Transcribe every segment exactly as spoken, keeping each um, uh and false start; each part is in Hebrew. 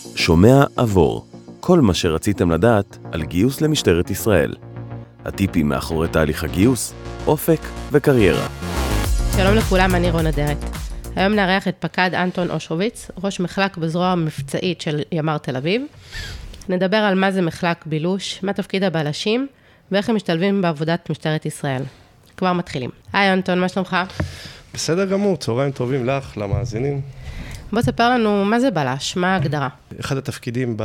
שומע עבור, כל מה שרציתם לדעת על גיוס למשטרת ישראל. הטיפים מאחורי תהליך הגיוס, אופק וקריירה. שלום לכולם, אני רונה דרת. היום נארח את פקד אנטון אושרוביץ, ראש מחלק בזרוע המבצעית של ימ"ר תל אביב. נדבר על מה זה מחלק בילוש, מה תפקיד הבלשים, ואיך הם משתלבים בעבודת משטרת ישראל. כבר מתחילים. היי אנטון, מה שלומך? בסדר גמור, צהריים טובים לך, למאזינים. בוא תספר לנו מה זה בלש, מה ההגדרה? אחד התפקידים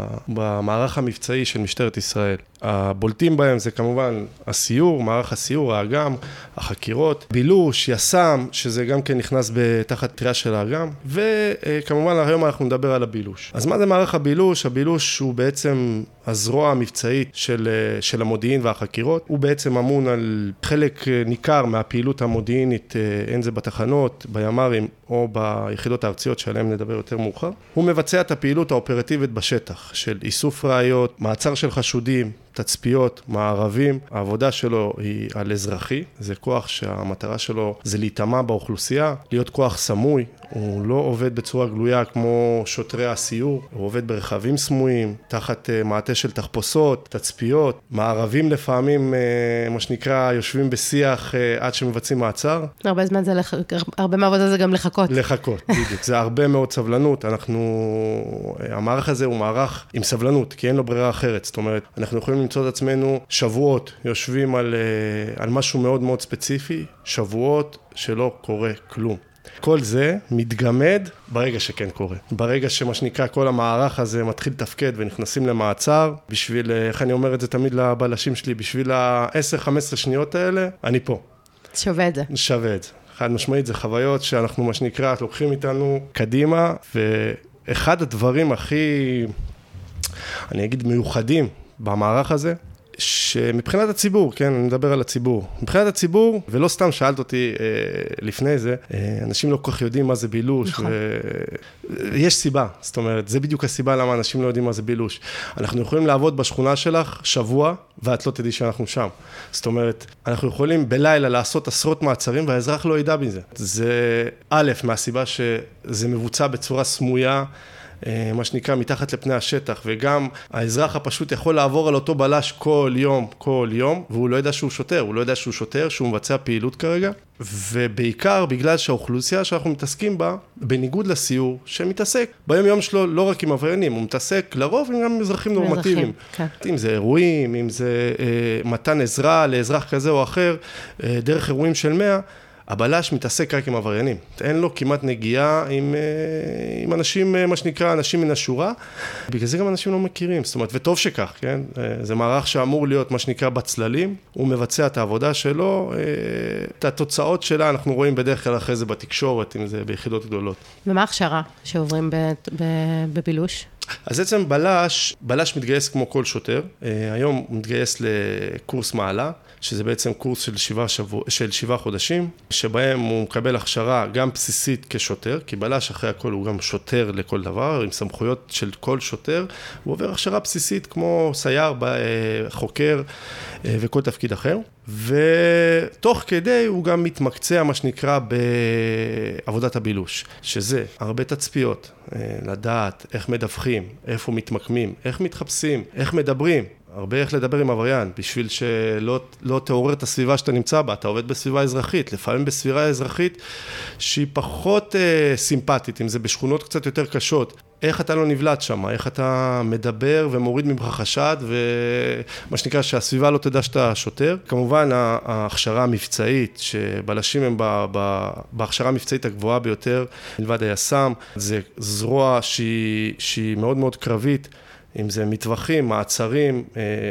במערך המבצעי של משטרת ישראל. הבולטים בהם זה כמובן הסיור, מערך הסיור, האגם, החקירות, בילוש, יס"מ, שזה גם כן נכנס בתחת טריה של האגם, וכמובן היום אנחנו נדבר על הבילוש. אז מה זה מערך הבילוש? הבילוש הוא בעצם הזרוע המבצעית של, של המודיעין והחקירות, הוא בעצם אמון על חלק ניכר מהפעילות המודיעינית, אין זה בתחנות, בימ"רים או ביחידות הארציות שעליהם נדבר יותר מאוחר. הוא מבצע את הפעילות האופרטיבית בשטח של איסוף ראיות, מעצר של חשודים, תצפיות, מערבים. העבודה שלו היא על אזרחי, זה כוח שהמטרה שלו זה להתאמה באוכלוסייה, להיות כוח סמוי, הוא לא עובד בצורה גלויה כמו שוטרי הסיור, הוא עובד ברכבים סמויים, תחת מעטה של תחפושות, תצפיות, מערבים לפעמים, מה שנקרא, יושבים בשיח עד שמבצעים מעצר. הרבה זמן זה, לח... הרבה מעבודה זה גם לחכות. לחכות, בדיוק. זה הרבה מאוד סבלנות, אנחנו, המערך הזה הוא מערך עם סבלנות, כי אין לו ברירה אחרת, זאת אומרת, אנחנו יכולים למצוא את עצמנו שבועות, יושבים על, על משהו מאוד מאוד ספציפי, שבועות שלא קורה כלום. כל זה מתגמד ברגע שכן קורה. ברגע שמה שנקרא כל המערך הזה מתחיל לתפקד ונכנסים למעצר, בשביל, איך אני אומר את זה תמיד לבלשים שלי, בשביל ה-עשר חמש עשרה שניות האלה, אני פה. שווה את זה. שווה את זה. חד משמעית, זה חוויות שאנחנו מה שנקרא, לוקחים איתנו קדימה, ואחד הדברים הכי, אני אגיד מיוחדים במערך הזה, שמבחינת הציבור, כן, אני מדבר על הציבור. מבחינת הציבור, ולא סתם שאלת אותי אה, לפני זה, אה, אנשים לא כל כך יודעים מה זה בילוש. נכון. ו... יש סיבה, זאת אומרת, זה בדיוק הסיבה למה אנשים לא יודעים מה זה בילוש. אנחנו יכולים לעבוד בשכונה שלך שבוע, ואת לא תדעי שאנחנו שם. זאת אומרת, אנחנו יכולים בלילה לעשות עשרות מעצרים, והאזרח לא ידע בזה. זה א', מהסיבה שזה מבוצע בצורה סמויה, מה שנקרא מתחת לפני השטח, וגם האזרח הפשוט יכול לעבור על אותו בלש כל יום, כל יום, והוא לא יודע שהוא שוטר, הוא לא יודע שהוא שוטר, שהוא מבצע פעילות כרגע, ובעיקר בגלל שהאוכלוסייה שאנחנו מתעסקים בה, בניגוד לסיור, שמתעסק ביום יום שלו לא רק עם עבריינים, הוא מתעסק לרוב עם גם אזרחים נורמטיביים. כן. אם זה אירועים, אם זה אה, מתן עזרה לאזרח כזה או אחר, אה, דרך אירועים של מאה, הבלש מתעסק רק עם עבריינים. אין לו כמעט נגיעה עם, עם אנשים, מה שנקרא, אנשים מן השורה. בגלל זה גם אנשים לא מכירים. זאת אומרת, וטוב שכך, כן? זה מערך שאמור להיות, מה שנקרא, בצללים. הוא מבצע את העבודה שלו. את התוצאות שלה אנחנו רואים בדרך כלל אחרי זה בתקשורת, אם זה ביחידות גדולות. ומה ההכשרה שעוברים בבילוש? אז בעצם בלש, בלש מתגייס כמו כל שוטר. היום הוא מתגייס לקורס מעלה, שזה בעצם קורס של שבעה, שבוע, של שבעה חודשים, שבהם הוא מקבל הכשרה גם בסיסית כשוטר, כי בלש אחרי הכל הוא גם שוטר לכל דבר, עם סמכויות של כל שוטר, הוא עובר הכשרה בסיסית כמו סייר, חוקר וכל תפקיד אחר, ותוך כדי הוא גם מתמקצע מה שנקרא בעבודת הבילוש, שזה הרבה תצפיות, לדעת איך מדווחים, איפה מתמקמים, איך מתחפשים, איך מדברים, הרבה איך לדבר עם עבריין, בשביל שלא לא תעורר את הסביבה שאתה נמצא בה, אתה עובד בסביבה אזרחית, לפעמים בסביבה אזרחית שהיא פחות אה, סימפטית, אם זה בשכונות קצת יותר קשות, איך אתה לא נבלט שם, איך אתה מדבר ומוריד ממך חשד, ומה שנקרא שהסביבה לא תדע שאתה שוטר. כמובן ההכשרה המבצעית, שבלשים הם בהכשרה המבצעית הגבוהה ביותר, מלבד היס"מ, זה זרוע שהיא, שהיא מאוד מאוד קרבית, אם זה מטווחים, מעצרים,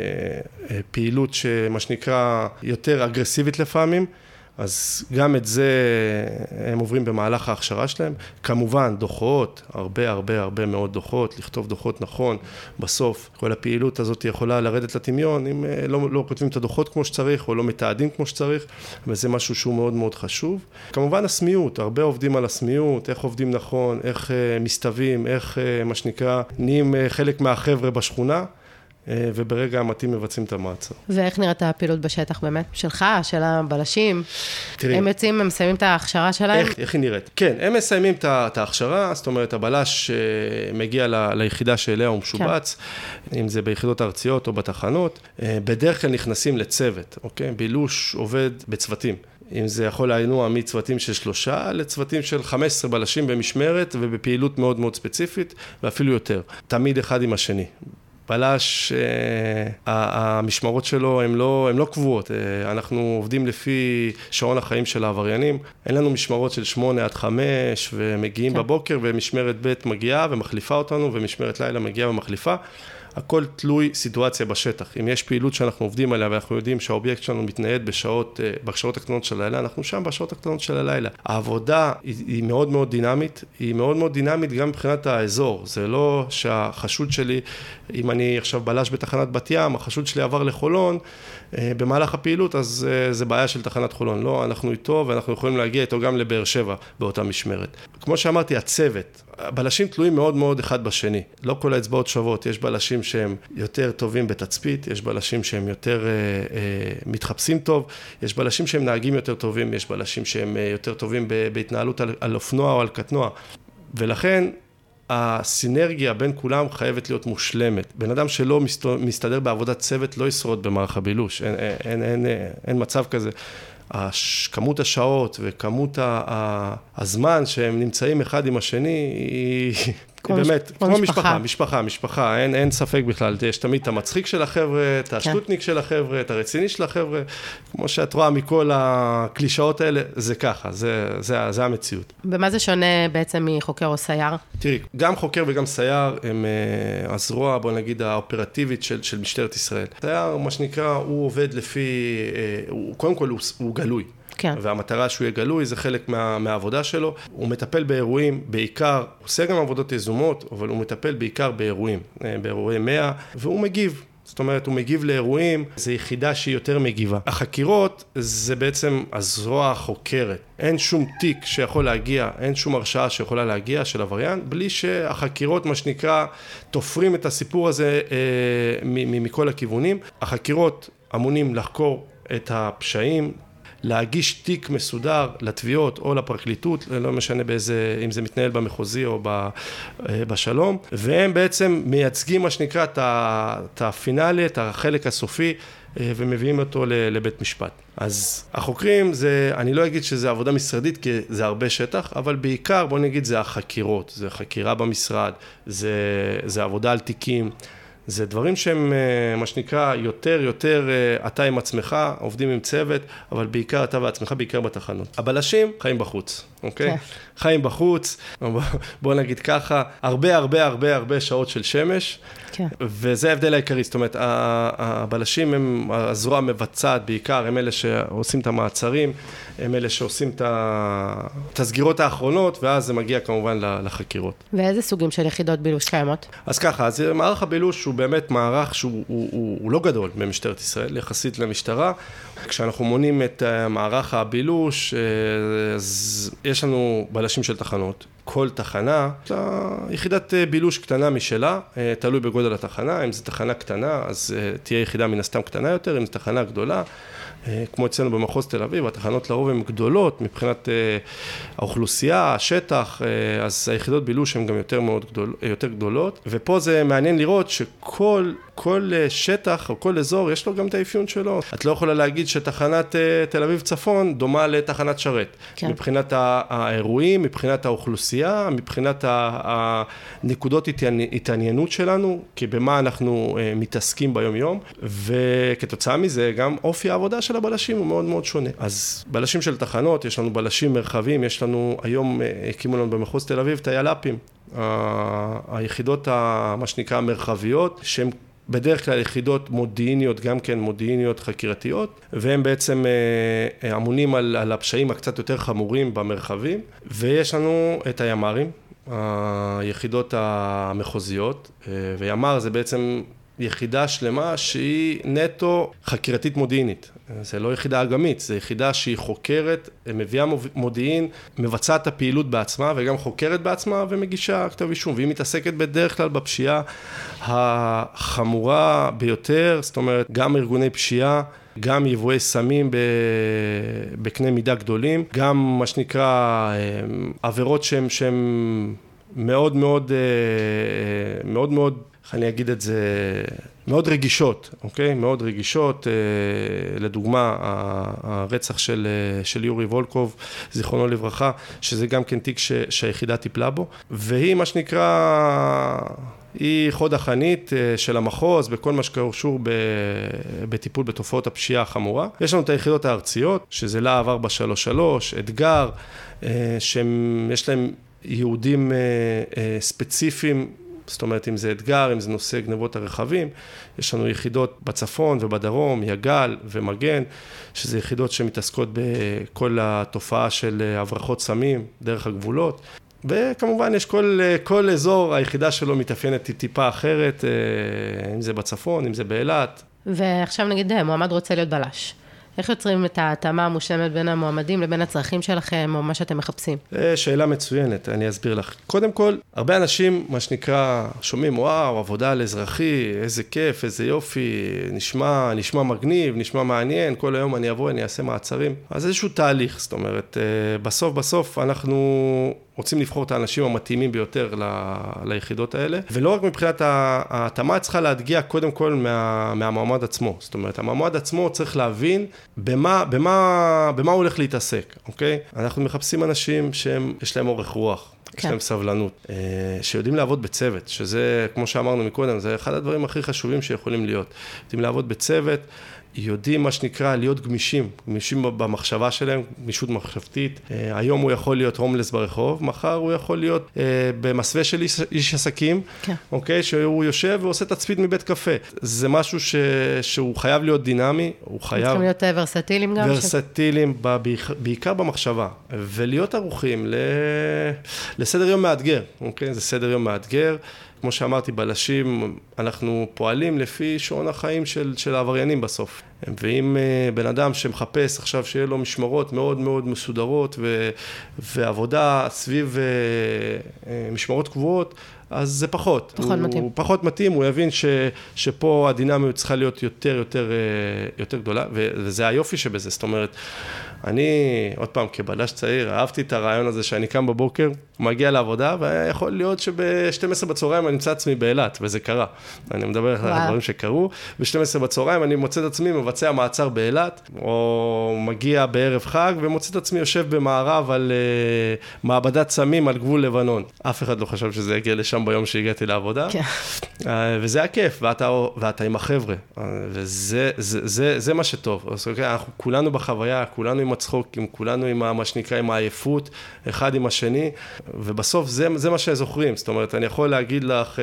פעילות שמה שנקרא יותר אגרסיבית לפעמים, אז גם את זה הם עוברים במהלך ההכשרה שלהם. כמובן, דוחות, הרבה הרבה הרבה מאוד דוחות, לכתוב דוחות נכון. בסוף, כל הפעילות הזאת יכולה לרדת לטמיון, אם לא, לא כותבים את הדוחות כמו שצריך, או לא מתעדים כמו שצריך, וזה משהו שהוא מאוד מאוד חשוב. כמובן, הסמיות, הרבה עובדים על הסמיות, איך עובדים נכון, איך מסתווים, איך, מה שנקרא, נהיים חלק מהחבר'ה בשכונה. וברגע המתאים מבצעים את המעצר. ואיך נראית הפעילות בשטח באמת? שלך, של הבלשים? תראי. הם יוצאים, הם מסיימים את ההכשרה שלהם? איך, איך היא נראית? כן, הם מסיימים את ההכשרה, זאת אומרת, הבלש מגיע ל, ליחידה שאליה הוא משובץ, כן. אם זה ביחידות הארציות או בתחנות, בדרך כלל נכנסים לצוות, אוקיי? בילוש עובד בצוותים. אם זה יכול לנוע מצוותים של שלושה לצוותים של חמישה עשר בלשים במשמרת ובפעילות מאוד מאוד ספציפית, ואפילו יותר. תמיד אחד עם השני. בלש, המשמרות שלו הן לא, הן לא קבועות. אנחנו עובדים לפי שעון החיים של העבריינים. אין לנו משמרות של שמונה עד חמש, ומגיעים כן. בבוקר, ומשמרת ב' מגיעה ומחליפה אותנו, ומשמרת לילה מגיעה ומחליפה. הכל תלוי סיטואציה בשטח. אם יש פעילות שאנחנו עובדים עליה, ואנחנו יודעים שהאובייקט שלנו מתנייד בשעות, בשעות הקטנות של הלילה, אנחנו שם בשעות הקטנות של הלילה. העבודה היא, היא מאוד מאוד דינמית, היא מאוד מאוד דינמית גם מבחינת האזור. זה לא שהחשוד שלי, אם אני עכשיו בלש בתחנת בת ים, החשוד שלי עבר לחולון, במהלך הפעילות, אז זה בעיה של תחנת חולון. לא, אנחנו איתו, ואנחנו יכולים להגיע איתו גם לבאר שבע באותה משמרת. כמו שאמרתי, הצוות, בלשים תלויים מאוד מאוד אחד בשני. לא כל האצבעות שוות. יש בלשים שהם יותר טובים בתצפית, יש בלשים שהם יותר אה, אה, מתחפשים טוב, יש בלשים שהם נהגים יותר טובים, יש בלשים שהם אה, יותר טובים בהתנהלות על, על אופנוע או על קטנוע. ולכן, הסינרגיה בין כולם חייבת להיות מושלמת. בן אדם שלא מסתדר בעבודת צוות לא ישרוד במערך הבילוש. אין, אין, אין, אין, אין מצב כזה. כמות השעות וכמות הזמן שהם נמצאים אחד עם השני היא באמת, כמו משפחה, משפחה, משפחה, אין, אין ספק בכלל, יש תמיד את המצחיק של החבר'ה, את השטוטניק של החבר'ה, את הרציני של החבר'ה, כמו שאת רואה מכל הקלישאות האלה, זה ככה, זה, זה, זה המציאות. במה זה שונה בעצם מחוקר או סייר? תראי, גם חוקר וגם סייר הם הזרוע, בוא נגיד, האופרטיבית של, של משטרת ישראל. סייר, מה שנקרא, הוא עובד לפי, הוא, קודם כל הוא, הוא גלוי. כן. והמטרה שהוא יהיה גלוי, זה חלק מה, מהעבודה שלו. הוא מטפל באירועים, בעיקר, הוא עושה גם עבודות יזומות, אבל הוא מטפל בעיקר באירועים, באירועי מאה, והוא מגיב. זאת אומרת, הוא מגיב לאירועים, זו יחידה שהיא יותר מגיבה. החקירות זה בעצם הזרוע החוקרת. אין שום תיק שיכול להגיע, אין שום הרשאה שיכולה להגיע של עבריין, בלי שהחקירות, מה שנקרא, תופרים את הסיפור הזה אה, מכל הכיוונים. החקירות אמונים לחקור את הפשעים, להגיש תיק מסודר לתביעות או לפרקליטות, לא משנה באיזה, אם זה מתנהל במחוזי או בשלום, והם בעצם מייצגים מה שנקרא את הפינאלי, את החלק הסופי, ומביאים אותו לבית משפט. אז החוקרים, זה, אני לא אגיד שזה עבודה משרדית, כי זה הרבה שטח, אבל בעיקר, בוא נגיד, זה החקירות, זה חקירה במשרד, זה, זה עבודה על תיקים, זה דברים שהם, מה שנקרא, יותר, יותר, אתה עם עצמך, עובדים עם צוות, אבל בעיקר אתה ועצמך, בעיקר בתחנות. הבלשים חיים בחוץ, אוקיי? חיים בחוץ, בוא נגיד ככה, הרבה, הרבה, הרבה, הרבה שעות של שמש, וזה ההבדל העיקרי, זאת אומרת, הבלשים הם הזרוע המבצעת בעיקר, הם אלה שעושים את המעצרים, הם אלה שעושים את הסגירות האחרונות, ואז זה מגיע כמובן לחקירות. ואיזה סוגים של יחידות בילוש קיימות? אז ככה, אז מערך הבילוש הוא באמת מערך שהוא הוא, הוא, הוא לא גדול במשטרת ישראל, יחסית למשטרה. כשאנחנו מונים את מערך הבילוש, אז יש לנו בלשים של תחנות. כל תחנה, יחידת בילוש קטנה משלה, תלוי בגודל התחנה, אם זו תחנה קטנה, אז תהיה יחידה מן הסתם קטנה יותר, אם זו תחנה גדולה, כמו אצלנו במחוז תל אביב, התחנות לרוב הן גדולות מבחינת האוכלוסייה, השטח, אז היחידות בילוש הן גם יותר מאוד גדול, יותר גדולות, ופה זה מעניין לראות שכל כל שטח או כל אזור יש לו גם את האפיון שלו. את לא יכולה להגיד שתחנת תל אביב צפון דומה לתחנת שרת. כן. מבחינת האירועים, מבחינת האוכלוסייה, מבחינת הנקודות התעניינות שלנו, כי במה אנחנו מתעסקים ביום יום, וכתוצאה מזה גם אופי העבודה של הבלשים הוא מאוד מאוד שונה. אז בלשים של תחנות, יש לנו בלשים מרחבים, יש לנו, היום הקימו לנו במחוז תל אביב את היל"פים, היחידות, מה שנקרא, המרחביות, שהן בדרך כלל יחידות מודיעיניות, גם כן מודיעיניות חקירתיות, והם בעצם אמונים על, על הפשעים הקצת יותר חמורים במרחבים, ויש לנו את הימ"רים, היחידות המחוזיות, וימ"ר זה בעצם יחידה שלמה שהיא נטו חקירתית מודיעינית. זה לא יחידה אגמית, זה יחידה שהיא חוקרת, מביאה מודיעין, מבצעת את הפעילות בעצמה וגם חוקרת בעצמה ומגישה כתב אישום. והיא מתעסקת בדרך כלל בפשיעה החמורה ביותר, זאת אומרת גם ארגוני פשיעה, גם יבואי סמים בקנה מידה גדולים, גם מה שנקרא עבירות שהן, שהן מאוד מאוד, מאוד מאוד, איך אני אגיד את זה, מאוד רגישות, אוקיי? מאוד רגישות, לדוגמה, הרצח של, של יורי וולקוב, זיכרונו לברכה, שזה גם כן תיק ש, שהיחידה טיפלה בו, והיא מה שנקרא, היא חוד החנית של המחוז בכל מה שקשור בטיפול בתופעות הפשיעה החמורה. יש לנו את היחידות הארציות, שזה להב ארבע שלוש שלוש, אתגר, שיש להם יהודים ספציפיים, זאת אומרת, אם זה אתגר, אם זה נושא גנבות הרכבים, יש לנו יחידות בצפון ובדרום, יגל ומגן, שזה יחידות שמתעסקות בכל התופעה של הברחות סמים דרך הגבולות. וכמובן יש כל, כל אזור, היחידה שלו מתאפיינת טיפה אחרת, אם זה בצפון, אם זה באילת. ועכשיו נגיד, מועמד רוצה להיות בלש. איך יוצרים את ההתאמה המושלמת בין המועמדים לבין הצרכים שלכם או מה שאתם מחפשים? שאלה מצוינת, אני אסביר לך. קודם כל, הרבה אנשים, מה שנקרא, שומעים, וואו, עבודה על אזרחי, איזה כיף, איזה יופי, נשמע, נשמע מגניב, נשמע מעניין, כל היום אני אבוא, אני אעשה מעצרים. אז איזשהו תהליך, זאת אומרת, בסוף, בסוף אנחנו רוצים לבחור את האנשים המתאימים ביותר ל, ליחידות האלה, ולא רק מבחינת ההתאמה, צריכה להדגיע קודם כל מה, מהמועמד עצמו. זאת אומרת, המועמד עצמו צריך להבין במה, במה, במה הוא הולך להתעסק, אוקיי? אנחנו מחפשים אנשים שיש להם אורך רוח, יש להם סבלנות, שיודעים לעבוד בצוות, שזה, כמו שאמרנו מקודם, זה אחד הדברים הכי חשובים שיכולים להיות. יודעים לעבוד בצוות, יודעים מה שנקרא להיות גמישים, גמישים במחשבה שלהם, גמישות מחשבתית. היום הוא יכול להיות הומלס ברחוב, מחר הוא יכול להיות במסווה של איש, איש עסקים, כן. אוקיי? שהוא יושב ועושה תצפית מבית קפה. זה משהו ש, שהוא חייב להיות דינמי, הוא חייב... צריכים להיות ורסטיליים גם? ורסטיליים, ש... בעיקר במחשבה, ולהיות ערוכים ל... לסדר יום מאתגר, אוקיי? זה סדר יום מאתגר. כמו שאמרתי, בלשים, אנחנו פועלים לפי שעון החיים של, של העבריינים בסוף. ואם בן אדם שמחפש עכשיו שיהיה לו משמרות מאוד מאוד מסודרות ו, ועבודה סביב משמרות קבועות, אז זה פחות. פחות הוא, מתאים. הוא פחות מתאים, הוא יבין ש, שפה הדינמיות צריכה להיות יותר, יותר, יותר גדולה, וזה היופי שבזה. זאת אומרת, אני, עוד פעם, כבלש צעיר, אהבתי את הרעיון הזה שאני קם בבוקר, מגיע לעבודה, ויכול להיות שב-שתים עשרה בצהריים אני אמצא עצמי באילת, וזה קרה. אני מדבר על הדברים שקרו. ב-שתים עשרה בצהריים אני מוצא את עצמי מבצע מעצר באילת, או מגיע בערב חג, ומוצא את עצמי יושב במערב על uh, מעבדת סמים על גבול לבנון. אף אחד לא חשב שזה יגיע לשם ביום שהגעתי לעבודה. כן. Uh, וזה הכיף, ואתה, ואתה עם החבר'ה. Uh, וזה זה, זה, זה מה שטוב. אז, okay, אנחנו כולנו בחוויה, כולנו עם הצחוקים, כולנו עם מה שנקרא, עם העייפות, אחד עם השני, ובסוף זה, זה מה שזוכרים. זאת אומרת, אני יכול להגיד לך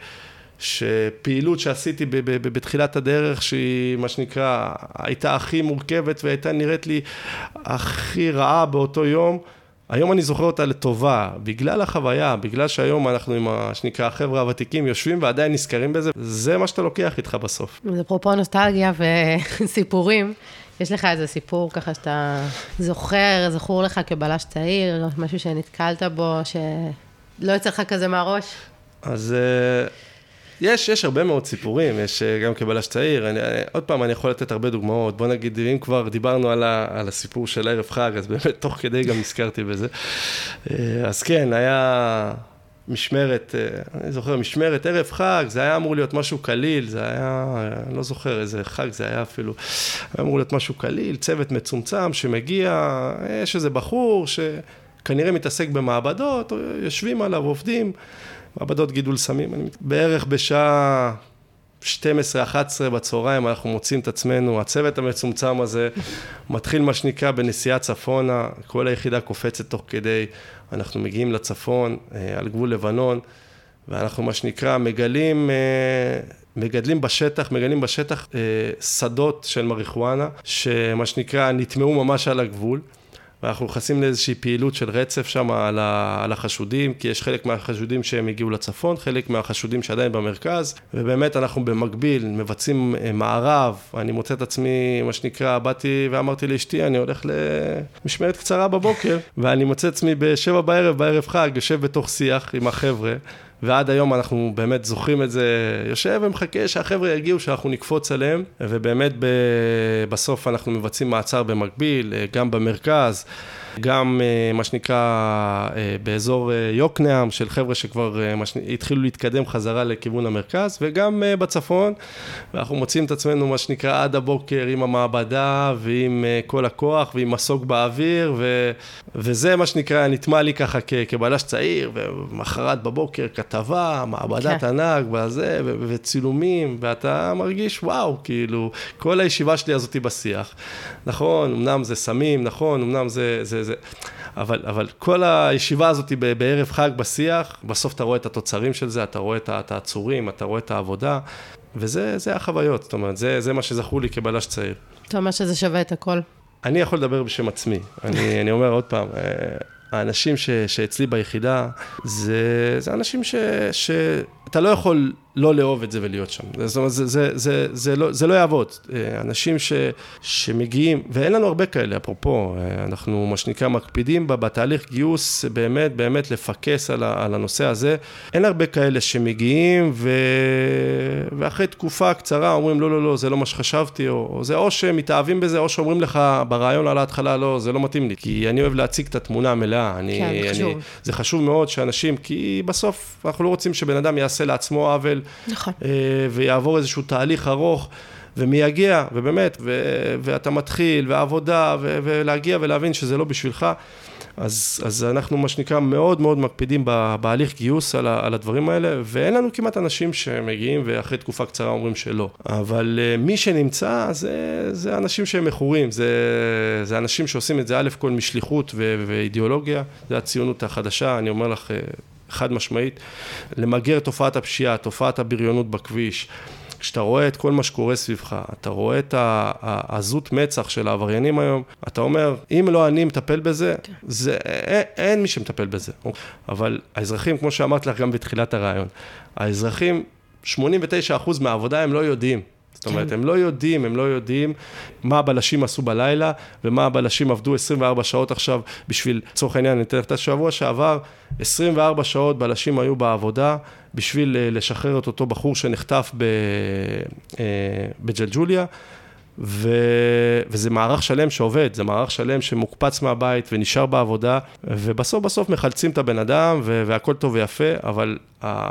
שפעילות שעשיתי ב- ב- ב- בתחילת הדרך, שהיא מה שנקרא, הייתה הכי מורכבת והייתה נראית לי הכי רעה באותו יום, היום אני זוכר אותה לטובה, בגלל החוויה, בגלל שהיום אנחנו עם מה שנקרא החבר'ה הוותיקים יושבים ועדיין נזכרים בזה, זה מה שאתה לוקח איתך בסוף. זה פרופו נוסטלגיה וסיפורים. יש לך איזה סיפור ככה שאתה זוכר, זכור לך כבלש צעיר, משהו שנתקלת בו, שלא יצא לך כזה מהראש? אז יש, יש הרבה מאוד סיפורים, יש גם כבלש צעיר, אני, עוד פעם אני יכול לתת הרבה דוגמאות, בוא נגיד, אם כבר דיברנו על, ה, על הסיפור של ערב חג, אז באמת תוך כדי גם נזכרתי בזה. אז כן, היה משמרת, אני זוכר, משמרת ערב חג, זה היה אמור להיות משהו קליל, זה היה, אני לא זוכר איזה חג זה היה אפילו, היה אמור להיות משהו קליל, צוות מצומצם שמגיע, יש איזה בחור שכנראה מתעסק במעבדות, יושבים עליו, עובדים, מעבדות גידול סמים, אני... בערך בשעה שתים עשרה אחת עשרה בצהריים אנחנו מוצאים את עצמנו, הצוות המצומצם הזה מתחיל מה שנקרא בנסיעה צפונה, כל היחידה קופצת תוך כדי, אנחנו מגיעים לצפון, על גבול לבנון, ואנחנו מה שנקרא מגלים, מגדלים בשטח, מגלים בשטח שדות של מריחואנה, שמה שנקרא נטמעו ממש על הגבול, ואנחנו נכנסים לאיזושהי פעילות של רצף שם על, ה, על החשודים, כי יש חלק מהחשודים שהם הגיעו לצפון, חלק מהחשודים שעדיין במרכז, ובאמת אנחנו במקביל מבצעים מערב, אני מוצא את עצמי, מה שנקרא, באתי ואמרתי לאשתי, אני הולך למשמרת קצרה בבוקר, ואני מוצא את עצמי בשבע בערב, בערב חג, יושב בתוך שיח עם החבר'ה, ועד היום אנחנו באמת זוכרים את זה, יושב ומחכה שהחבר'ה יגיעו, שאנחנו נקפוץ עליהם, ובאמת בסוף אנחנו מבצעים מעצר במקביל, גם במרכז, גם מה שנקרא באזור יוקנעם, של חבר'ה שכבר התחילו להתקדם חזרה לכיוון המרכז, וגם בצפון, ואנחנו מוצאים את עצמנו מה שנקרא עד הבוקר עם המעבדה, ועם כל הכוח, ועם מסוק באוויר, ו... וזה מה שנקרא נטמע לי ככה כ... כבלש צעיר, ומחרת בבוקר כתבה, מעבדת ענק, וזה, ו... וצילומים, ואתה מרגיש וואו, כאילו, כל הישיבה שלי הזאת בשיח. נכון, אמנם זה סמים, נכון, אמנם זה... זה, זה... אבל, אבל כל הישיבה הזאת בערב חג בשיח, בסוף אתה רואה את התוצרים של זה, אתה רואה את העצורים, אתה רואה את העבודה, וזה זה החוויות, זאת אומרת, זה, זה מה שזכו לי כבלש צעיר. אתה אומר שזה שווה את הכל. אני יכול לדבר בשם עצמי, אני, אני אומר עוד פעם, האנשים ש, שאצלי ביחידה, זה, זה אנשים ש, שאתה לא יכול לא לאהוב את זה ולהיות שם. זאת אומרת, זה, זה, זה, זה, לא, זה לא יעבוד. אנשים ש, שמגיעים, ואין לנו הרבה כאלה, אפרופו, אנחנו מה שנקרא מקפידים בתהליך גיוס, באמת, באמת לפקס על, על הנושא הזה. אין הרבה כאלה שמגיעים, ו, ואחרי תקופה קצרה אומרים, לא, לא, לא, זה לא מה שחשבתי, או, או זה או שמתאהבים בזה, או שאומרים לך ברעיון על ההתחלה, לא, זה לא מתאים לי, כי אני אוהב להציג את התמונה המלאה. אני, כן, אני, חשוב. זה חשוב מאוד שאנשים, כי בסוף אנחנו לא רוצים שבן אדם יעשה לעצמו עוול, נכון. ויעבור איזשהו תהליך ארוך, ומי יגיע, ובאמת, ו- ואתה מתחיל, ועבודה, ו- ולהגיע ולהבין שזה לא בשבילך, אז, אז אנחנו מה שנקרא מאוד מאוד מקפידים בהליך גיוס על, ה- על הדברים האלה, ואין לנו כמעט אנשים שמגיעים ואחרי תקופה קצרה אומרים שלא. אבל מי שנמצא, זה, זה אנשים שהם מכורים, זה, זה אנשים שעושים את זה א' כל משליחות ו- ואידיאולוגיה, זה הציונות החדשה, אני אומר לך, חד משמעית, למגר תופעת הפשיעה, תופעת הבריונות בכביש. כשאתה רואה את כל מה שקורה סביבך, אתה רואה את העזות מצח של העבריינים היום, אתה אומר, אם לא אני מטפל בזה, זה, אין, אין מי שמטפל בזה. אבל האזרחים, כמו שאמרת לך גם בתחילת הרעיון, האזרחים, שמונים ותשעה אחוז מהעבודה הם לא יודעים. זאת אומרת, הם לא יודעים, הם לא יודעים מה הבלשים עשו בלילה, ומה הבלשים עבדו עשרים וארבע שעות עכשיו בשביל, צורך העניין, אני אתן לך את השבוע שעבר, עשרים וארבע שעות בלשים היו בעבודה, בשביל לשחרר את אותו בחור שנחטף בג'לג'וליה, ו... וזה מערך שלם שעובד, זה מערך שלם שמוקפץ מהבית ונשאר בעבודה, ובסוף בסוף מחלצים את הבן אדם, ו... והכל טוב ויפה, אבל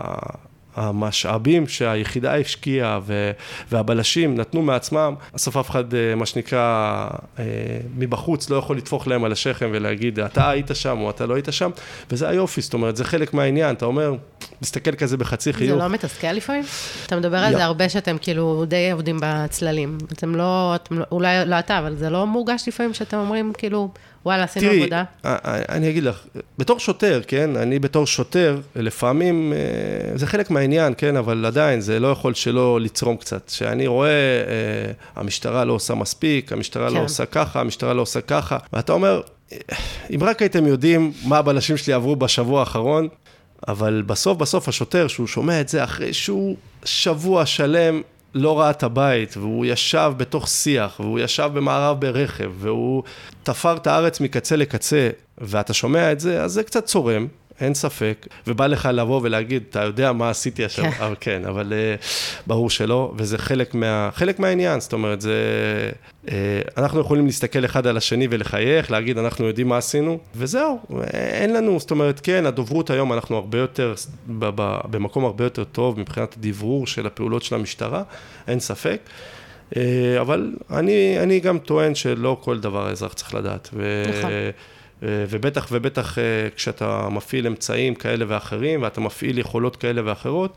המשאבים שהיחידה השקיעה והבלשים נתנו מעצמם, בסוף אף אחד, מה שנקרא, מבחוץ לא יכול לתפוך להם על השכם ולהגיד, אתה היית שם או אתה לא היית שם, וזה היופי, זאת אומרת, זה חלק מהעניין, אתה אומר, מסתכל כזה בחצי חיוך. זה לא מתסכל לפעמים? אתה מדבר על זה הרבה שאתם כאילו די עובדים בצללים, אתם לא, אולי לא אתה, אבל זה לא מורגש לפעמים שאתם אומרים כאילו, וואלה, עשינו עבודה. תראי, אני אגיד לך, בתור שוטר, כן, אני בתור שוטר, לפעמים, זה חלק מהעניין, כן, אבל עדיין זה לא יכול שלא לצרום קצת. שאני רואה, המשטרה לא עושה מספיק, המשטרה לא עושה ככה, המשטרה לא עושה ככה, ואתה אומר, אם רק הייתם יודעים מה הבלשים שלי עברו בשבוע האחרון, אבל בסוף, בסוף השוטר, שהוא שומע את זה אחרי שהוא שבוע שלם, לא ראה את הבית, והוא ישב בתוך שיח, והוא ישב במערב ברכב, והוא תפר את הארץ מקצה לקצה, ואתה שומע את זה, אז זה קצת צורם, אין ספק, ובא לך לבוא ולהגיד, אתה יודע מה עשיתי עכשיו, אבל כן, אבל ברור שלא, וזה חלק מה, חלק מהעניין, זאת אומרת, זה, אנחנו יכולים להסתכל אחד על השני ולחייך, להגיד, אנחנו יודעים מה עשינו, וזהו, אין לנו, זאת אומרת, כן, הדוברות היום, אנחנו הרבה יותר, במקום הרבה יותר טוב, מבחינת הדברור של הפעולות של המשטרה, אין ספק, אבל אני, אני גם טוען שלא כל דבר האזרח צריך לדעת, ו... נכון. ובטח ובטח כשאתה מפעיל אמצעים כאלה ואחרים, ואתה מפעיל יכולות כאלה ואחרות,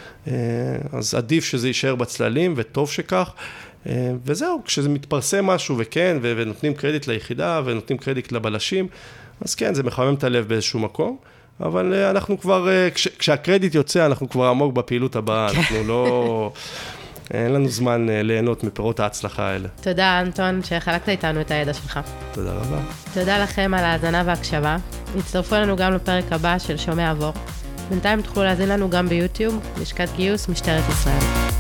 אז עדיף שזה יישאר בצללים, וטוב שכך, וזהו, כשזה מתפרסם משהו, וכן, ונותנים קרדיט ליחידה, ונותנים קרדיט לבלשים, אז כן, זה מחמם את הלב באיזשהו מקום, אבל אנחנו כבר, כש, כשהקרדיט יוצא, אנחנו כבר עמוק בפעילות הבאה, אנחנו לא... אין לנו זמן ליהנות מפירות ההצלחה האלה. תודה, אנטון, שחלקת איתנו את הידע שלך. תודה רבה. תודה לכם על ההאזנה והקשבה. הצטרפו לנו גם לפרק הבא של שומע עבור. בינתיים תוכלו להזין לנו גם ביוטיוב, לשכת גיוס משטרת ישראל.